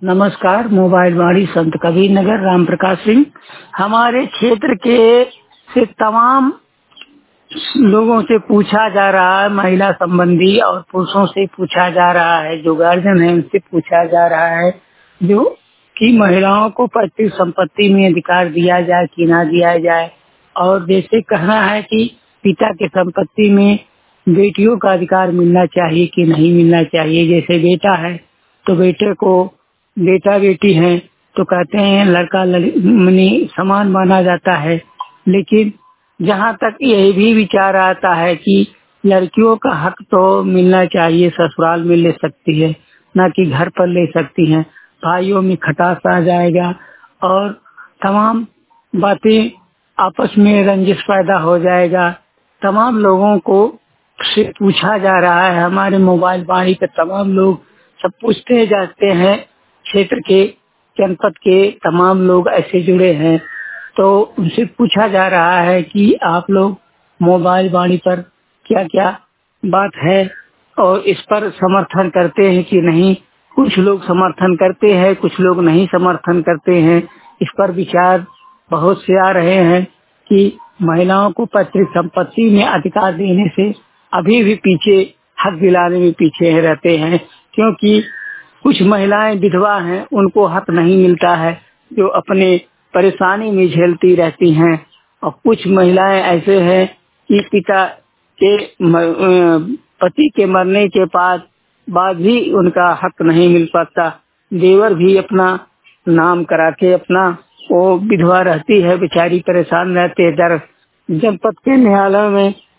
नमस्कार। मोबाइल वाणी संत कबीर नगर राम प्रकाश सिंह। हमारे क्षेत्र के से तमाम लोगों से पूछा जा रहा है, महिला संबंधी और पुरुषों से पूछा जा रहा है, जो गार्जियन है उनसे पूछा जा रहा है जो कि महिलाओं को पैतृक संपत्ति में अधिकार दिया जाए कि ना दिया जाए। और जैसे कहना है कि पिता के संपत्ति में बेटियों का अधिकार मिलना चाहिए कि नहीं मिलना चाहिए। जैसे बेटा है तो बेटे को बेटा बेटी है तो कहते हैं लड़का मनी समान माना जाता है, लेकिन जहाँ तक यही भी विचार आता है कि लड़कियों का हक तो मिलना चाहिए, ससुराल में ले सकती है ना कि घर पर ले सकती हैं। भाइयों में खटास आ जाएगा और तमाम बातें आपस में रंजिश पैदा हो जाएगा। तमाम लोगों को से पूछा जा रहा है, हमारे मोबाइल वाणी पे तमाम लोग सब पूछते जाते हैं। क्षेत्र के जनपद के तमाम लोग ऐसे जुड़े हैं तो उनसे पूछा जा रहा है कि आप लोग मोबाइल वाणी पर क्या क्या बात है और इस पर समर्थन करते हैं कि नहीं। कुछ लोग समर्थन करते हैं, कुछ लोग नहीं समर्थन करते हैं। इस पर विचार बहुत से आ रहे हैं कि महिलाओं को पैतृक संपत्ति में अधिकार देने से अभी भी पीछे, हक दिलाने में पीछे रहते हैं, क्योंकि कुछ महिलाएं विधवा हैं, उनको हक नहीं मिलता है, जो अपने परेशानी में झेलती रहती हैं। और कुछ महिलाएं ऐसे हैं कि पिता के पति के मरने के बाद भी उनका हक नहीं मिल पाता। देवर भी अपना नाम करा के अपना वो विधवा रहती है, बेचारी परेशान रहते हैं। जनपद के न्यायालय में